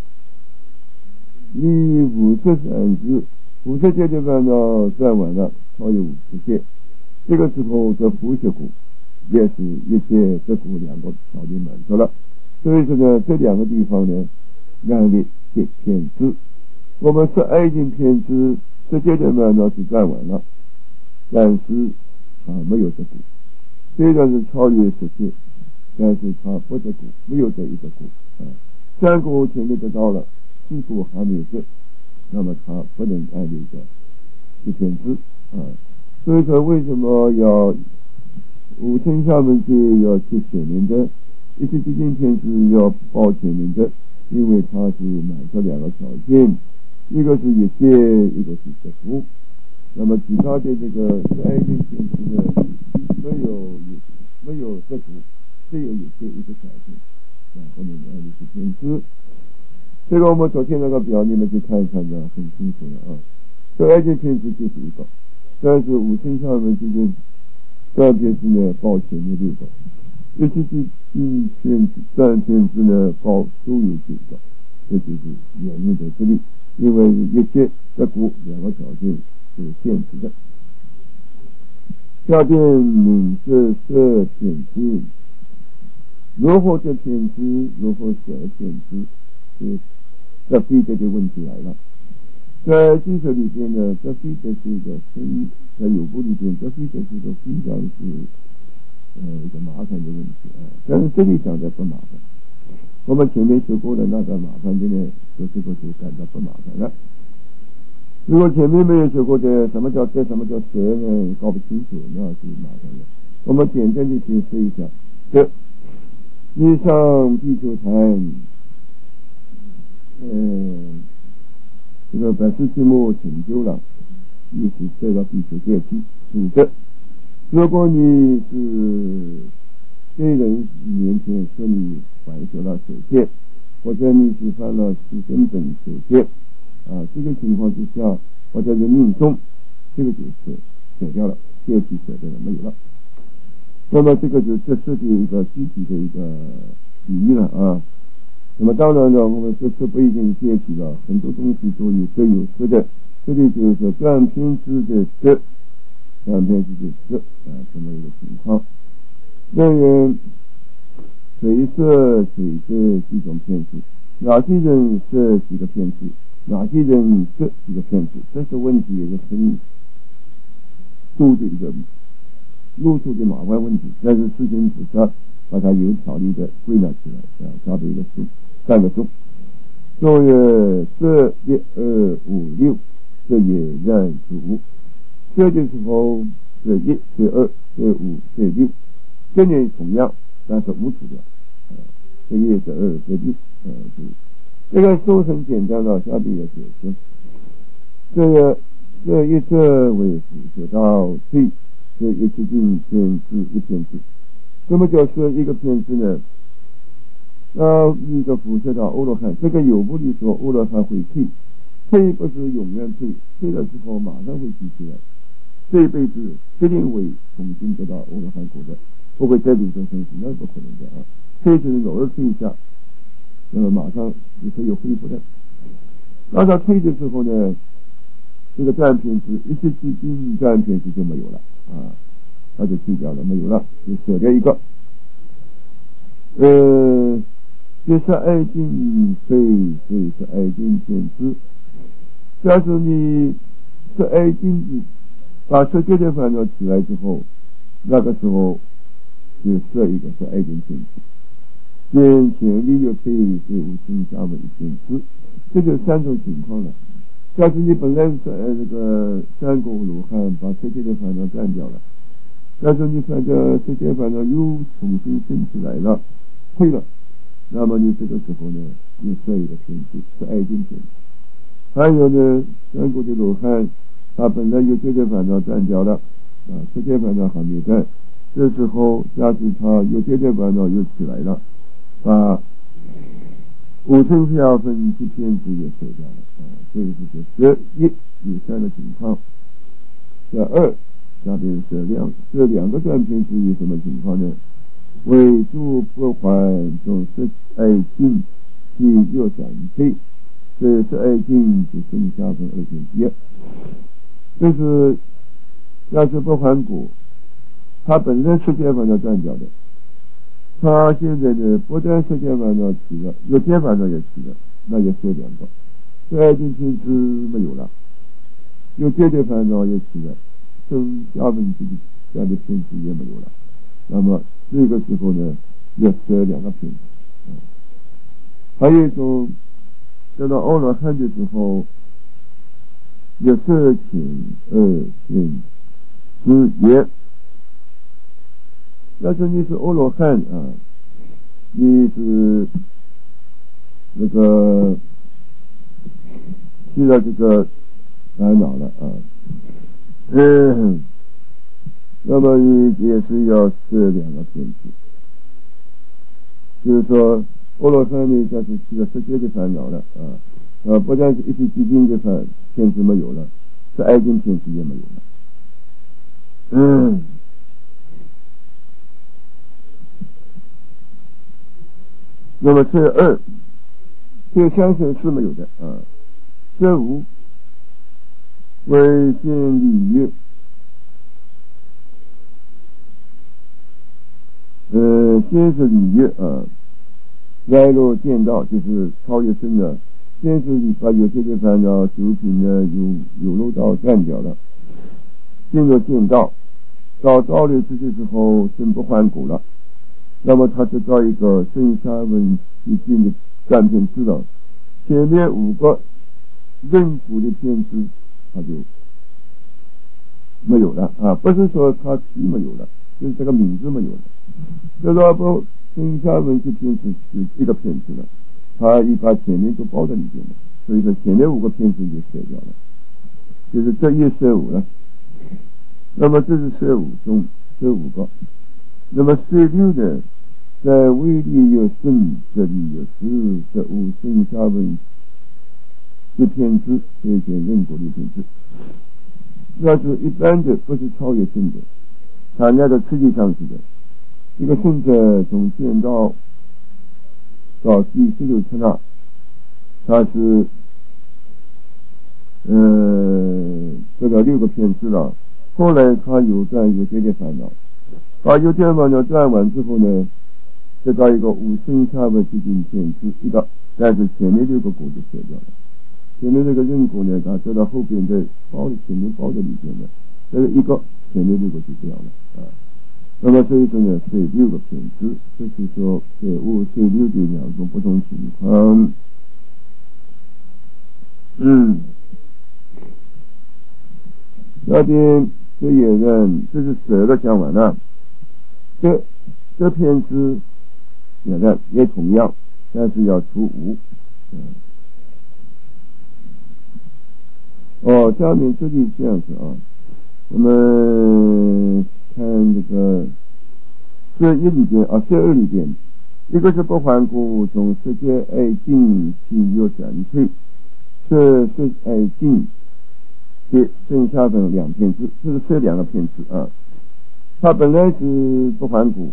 你五十三世，五十界的烦恼占完了，超越五十界，这个时候的呼吸股也是一切这股两个条件满足了。所以说呢，这两个地方呢，让你给偏执。我们是爱情偏执，世界的烦恼是占完了，但是啊没有这股，虽然是超越世界，但是它不这股，没有这一个股啊。三股前面得到了，四股还没有这，那么它不能按这个去偏执啊。所以说为什么要五乘下门去要去前面的，一些基金偏执要报前面的，因为它是满足两个条件，一个是越界，一个是折股。那么其他的这个是爱情偏执呢，没有没有折股，只有越界一个条件，然后呢按你去偏执。这个我们昨天那个表你们去看一看的很清楚了啊。这爱情偏执就是一个，但是五乘下门之间占偏执呢报前面六个，尤其是因偏执占偏执呢报都有九个，这就是原因在这里。因为越界折股两个条件是限制的。下边明色色偏执，如何这偏执，如何舍偏执，是这非得的问题来了。在经舍里边呢，这非得是一个生，在有部里边，这非得是一个非常是呃一个麻烦的问题啊。但是这里讲的不麻烦，我们前面学过的那个麻烦的呢，就这个就感到不麻烦了。如果前面没有学过的，什么叫这，什么叫舍呢，搞不清楚，那是麻烦的。我们简单的解释一下，这以上地球谈，嗯。这个本次题目成就了，意思得到地球阶梯是的。如果你是对人面前说你犯下了守戒，或者你是犯了十根本守戒啊，这个情况之下，或者人命中，这个就是舍掉了，阶梯舍掉了，没有了。那么这个就这是一个具体的一个比喻了啊。那么当然了，我们这次不一定阶梯了，很多东西都有得有失的。这里就是说断偏执的得，断偏执的得啊，这么一个情况。人人随色随得几种偏执，哪些人是几个偏执，哪些人是几个偏执，这是问题，也是很多的一个露出的麻烦问题。但是事情只是把它有条理的归纳起来，啊，加的一个数。三个钟，所曰色一二五六，这也然主。色的时候是一、是二、是五、是六，这里同样，但是无除掉。 这一这二这六，呃，这个说很简单了，下面也解释。这个这一则为辐射到地，这一次性片子一片子。什么叫是一个片子呢？呃，一个辐射到欧罗汉，这个有部里说欧罗汉会退，退不是永远退，退的时候马上会提起来。这一辈子必定会重新得到欧罗汉果的，不会再留在身体，那是不可能的啊。退只是偶尔退一下，那么马上也可以恢复的。那他退的时候呢，这个占片子一些基金占片子就没有了啊，他就去掉了，没有了，就舍掉一个。呃，这是爱金非非是爱金片子。假如你是爱金把世界的烦恼起来之后，那个时候就设一个是爱金片子。先前力又退是无心下为一片子，这就三种情况了。假如你本来是呃这个三果罗汉把世界的烦恼占掉了，假如你看着世界烦恼又重新升起来了，退了，那么你这个时候呢，又设一个片子是爱金片子。还有呢，三果的罗汉他本来有世界烦恼占掉了啊，世界烦恼还没占，这时候假使他有世界烦恼又起来了，把五乘四二分之片子也舍掉了啊，这个是这一有三个情况。这二下边是两这两个断片子有什么情况呢？为助不还总是爱金即又闪退，这是爱金就剩下分二选一。这是要是不还果，他本身世界烦恼占掉的，他现在呢不但世界烦恼起了，有界烦恼也起了，那就设两个，这爱金片子没有了，有界的烦恼也起了，剩下分之这样的片子也没有了，那么这个时候呢要设两个片子。嗯、还有一种等到欧罗汉的时候，也是请二片之也。要是你是欧罗汉啊，你是那个去了这个烦恼了啊，嗯，那么你也是要设两个片子，就是说欧罗汉呢，假是去了世界的烦恼了啊，呃，不但是一些基金的烦片子没有了，是爱金片子也没有了，嗯。那么这二，这三生是没有的啊。这五为先礼乐，呃，先是礼乐啊，来落见道就是超越身的，先是你把有些的烦恼酒品呢有有漏道占掉了，进入见道，到道理之时候生不还果了。那么他就到一个剩下文一进的占片知道，前面五个认股的片子他就没有了啊，不是说他题没有了，就是这个名字没有了。这个不剩下文的片子是一个片子了，他一把前面都包在里边了，所以说前面五个片子就舍掉了，就是这一舍五了。那么这是舍五中这五个，那么舍六的。在位里有生，这里有死，这五剩下文的片子，这些认果的片子，那是一般的，不是超越性的，他那个实际上是的。一个圣者从见到到第十六刹那，他是呃得到六个片子了，后来他有断有这些烦恼，把有这烦恼断完之后呢，得到一个五剩下的基金片子一个，但是前面六个果就舍掉了，前面这个认果呢，他得到后边的包的前面包在里边的，这个一个前面六个就掉了啊。那么所以说呢，是六个片子，这是说给五对六的两种不同情况。嗯，那边这也认，这是十个讲完了。这这片子也在也同样，但是要除五。嗯，哦，下面这里这样子啊，我们看这个十一里边啊，十二里边，一个是不还故，从世界而进，其有展退，这是而进的剩下的两片字，这是这两个片字啊。它本来是不还故，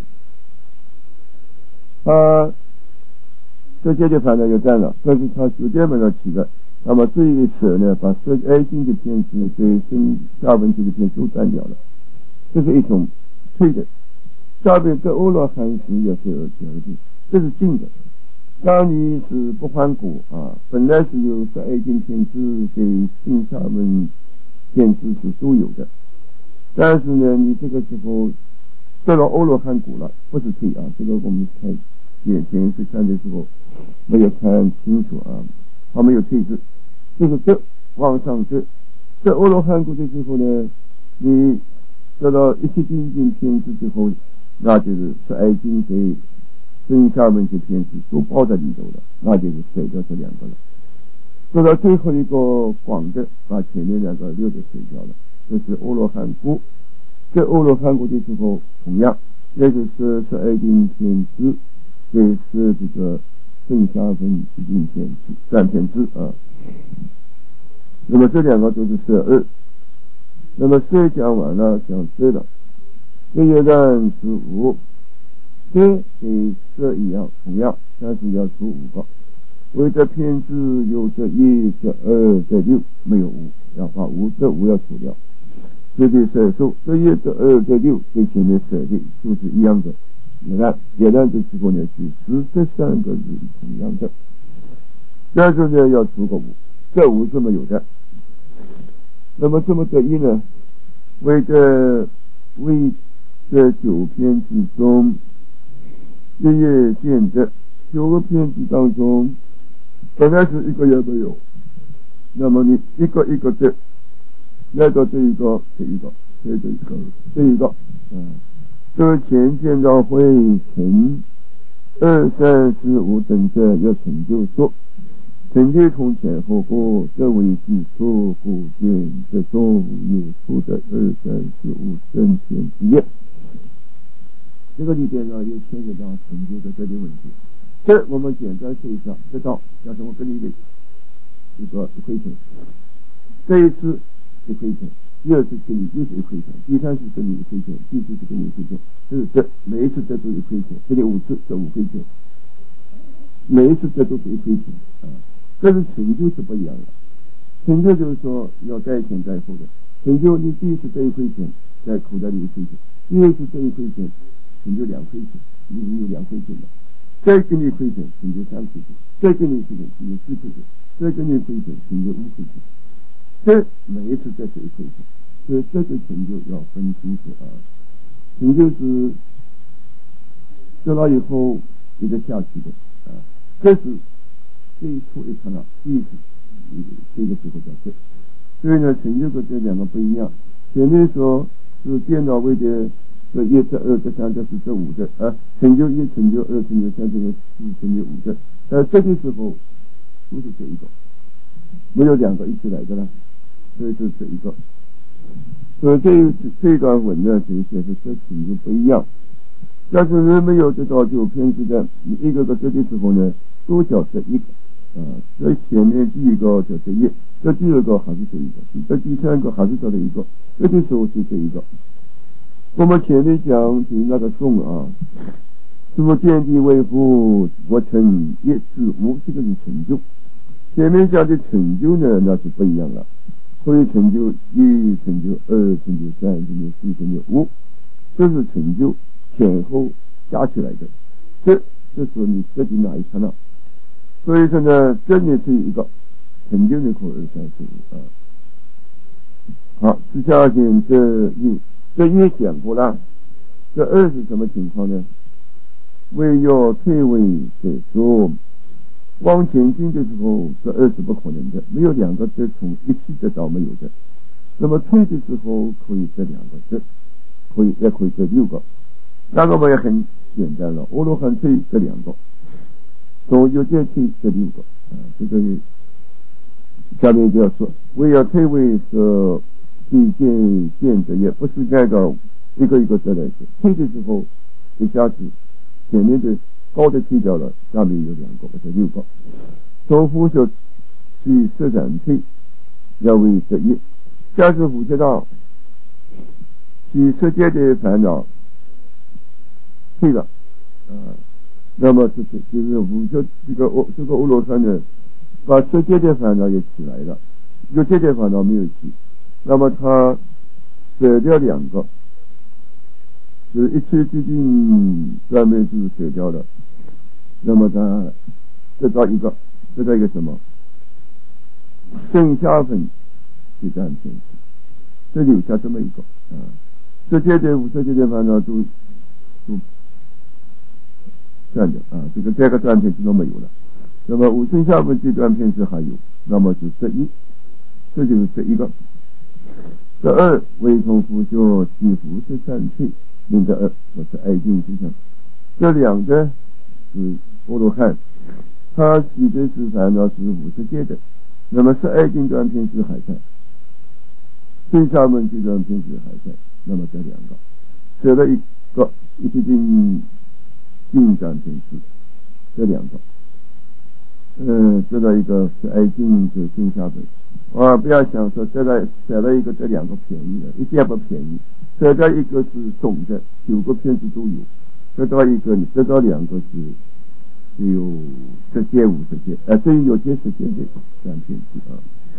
它世界的反正就占了，这是它逐渐把它起的。那么这一舍呢，把世界而进的片子对剩下文这个片都占掉了，这是一种退的。下边这欧罗汉时也是有第二句，这是进的。当你是不还故啊，本来是有十二经片子给剩下文片子是都有的，但是呢，你这个时候到了欧罗汉古了，不是退啊，这个我们看眼前是看的时候没有看清楚啊，它没有退字，就是这往上这这欧罗汉古的时候呢，你到了一些经经片子之后，那就是十二经给剩下文这片子都包在里头了，那就是水掉这两个了。到了最后一个广的，把前面两个六的水掉了，这是欧罗汉古。这欧罗汉古的时候，同样也就是十二经片子，这是这个剩下文一经片子占片子啊。那么这两个都是十二。那么十讲完了，讲这了，这一段是五，这跟这一样，同样，但是要除五个。为这片子有这一、这二、这六，没有五，要把五这五要除掉。这里舍数，这一、这二、这六跟前面舍的数是一样的。你看，简单的时候呢，是十这三个是同样的，但是呢要除个五，这五是没有的。那么这么得意呢？为这为这九篇之中，一页见的九个篇子当中，本来是一个也没有，那么你一个一个的，那个这一个这一个这一个这一个，嗯，这前见到会成二三四五等者要成就说。成就从前后过，这为基础，故见这中午有出的二三四五正天之业。这个里边呢，又牵扯到成就的这个问题。这我们简单说一下，知道要怎么跟你的一个一块钱，这一次一块钱，第二次跟你又是一块钱，第三次跟你一块钱，第四次跟你一块钱，就是这每一次这都一块钱，这里五次这五块钱，每一次这都是一块钱啊。但是成就是不一样的，成就就是说要带前带后的。成就你第一次这一块钱在口袋里一块钱，第二次这一块钱成就两块钱，你有两块钱的，再给你一块钱成就三块钱，再给你一块钱成就四块钱，再给你一块钱成就五块钱，这每一次再是一块钱，所以这个成就要分清楚啊。成就是得了以后一直下去的啊，这是这一处一看到第一次这个时候叫这，所以呢成就跟这两个不一样。前面说是电脑位的这一这二这三这四这五的啊，成就一成就二成就三成就四成就五的，呃这个时候都是这一个，没有两个一起来的了，所以是这一个。所以这这段文呢就显示这成就不一样。但是人没有得到九篇之的，你一个个这的时候呢都叫这一个。啊，这前面第一个叫这一，这第二个还是这一个，这第三个还是这的一个，这个时候是这一个。我们前面讲就是那个颂啊，什么天地为父，我成一至无，这个是成就。前面讲的成就呢，那是不一样了，可以成就一，成就二，成就三，成就四，成就五，这是成就前后加起来的。这这是你自己哪一看了？所以说呢，这里是一个成就的口二三四五啊。好，接下来这一这一讲过了，这二是什么情况呢？为要退位者说，往前进的时候，这二是不可能的，没有两个字从一起得到没有的。那么退的时候可以这两个字，可以也可以这六个。那个我也很简单了，阿罗汉退这两个，从有界退这六个啊，这个下面就要说，为要退位是对见见者，也不是按照一个一个再来说，退的时候一下子前面的高的退掉了，下面有两个或者六个，重复说去色展退，要为这一，下次复习到去世界的烦恼退了啊，那么这是就是五就这个欧这个欧罗汉呢，把世界的烦恼也起来了，有界的烦恼没有起，那么他舍掉两个，就是一切接近断面是舍掉了，那么他得到一个得到一个什么剩下分去断片，这留下这么一个啊，世界的无世界的烦恼都都断掉啊，这个这个断片子都没有了。那么五剩下分这断片子还有，那么就这一，这就是这一个。这二为从复修几乎是三退，令这二我是爱敬之上，这两个是阿罗汉，他起的是烦恼是五世界的，那么是爱敬断片子还在，剩下分这断片子还在，那么这两个舍了一个一些进进断片子，这两个。嗯，得到一个是爱敬的剩下本啊，不要想说得到得到一个这两个便宜了，一点不便宜。得到一个是总的，九个片子都有；得到一个，你得到两个是只有十件五十件，呃，对于有些十件的断片子啊。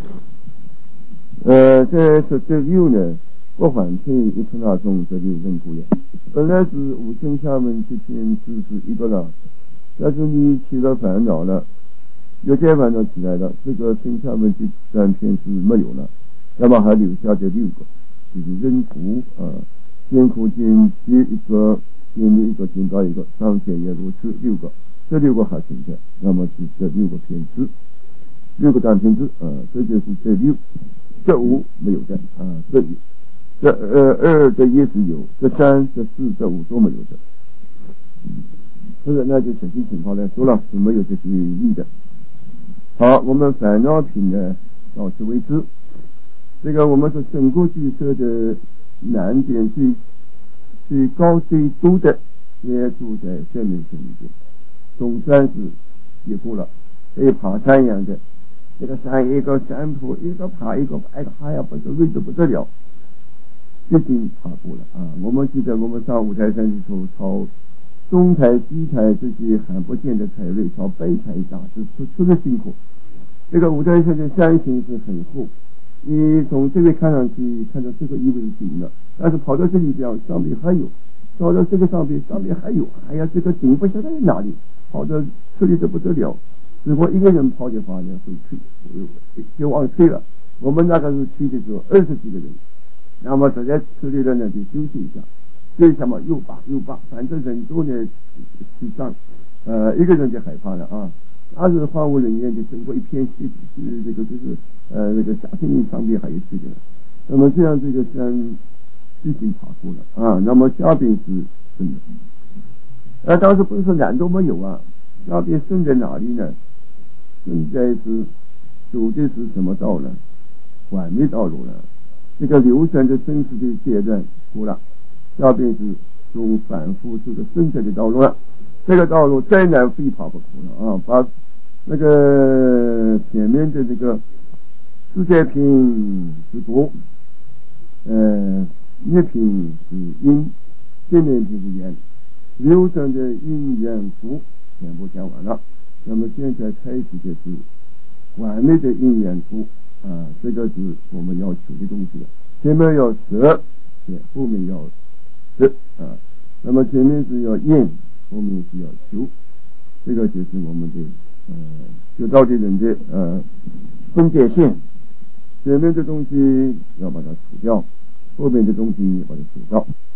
呃，这是这六呢，不反退一刹那中这六任故也。本来是五剩下分这片子是一个了，但是你起了烦恼了。有些烦恼起来了，这个剩下分这断片是没有了，那么还留下这六个，就是人苦啊，艰苦间接一个，前面一个见到一个，上前也如此，六个，这六个还存在，那么是这六个片子，六个断片子啊，这就是这六，这五没有的啊，这这呃二这一是有，这三这四这五都没有的，这个那就实际情况来说了，是没有这些力的。好，我们烦恼品呢到此为止。这个我们说整个居舍的难点最最高最多的也住在生命线里边，总算是也过了，可以爬山一样的，这个山一个山坡一个爬一个爬一个爬呀，不是累得不得了，已经爬过了啊！我们记得我们上五台山的时候，朝中台、西台这些看不见的台瑞，朝北台大是出出了辛苦。这个五台山的山形是很厚，你从这个看上去看到这个以为是顶了，但是跑到这里边上面还有，跑到这个上面上面还有，哎呀，这个顶不晓得在哪里，跑到这里的不得了。如果一个人跑的话呢，会退，就往退了。我们那个是去的时候二十几个人，那么实在出来了呢，就休息一下。为什么又拔又拔？反正人多呢，去上，呃，一个人就害怕了啊。他是荒无人烟的，整个一片是是这个就是呃那个夏天里上边还有这个，那么这样这个山已经爬过了啊。那么下边是深的，呃，当时不是说难都没有啊，下边深在哪里呢？深在是走的是什么道呢？缓密道路了。这个流转的生死的阶段过了，下边是走反复这个深在的道路了。这个道路再难非爬不可了啊！把那个前面的这个世界品是多，呃，一品是阴，这面品是阳，流转的阴阳符全部讲完了。那么现在开始的是完美的阴阳符啊，这个是我们要求的东西了。前面要舍，后面要舍啊。那么前面是要验，后面是要求，这个就是我们的呃学道的人的呃分界线。前面的东西要把它除掉，后面的东西把它除掉。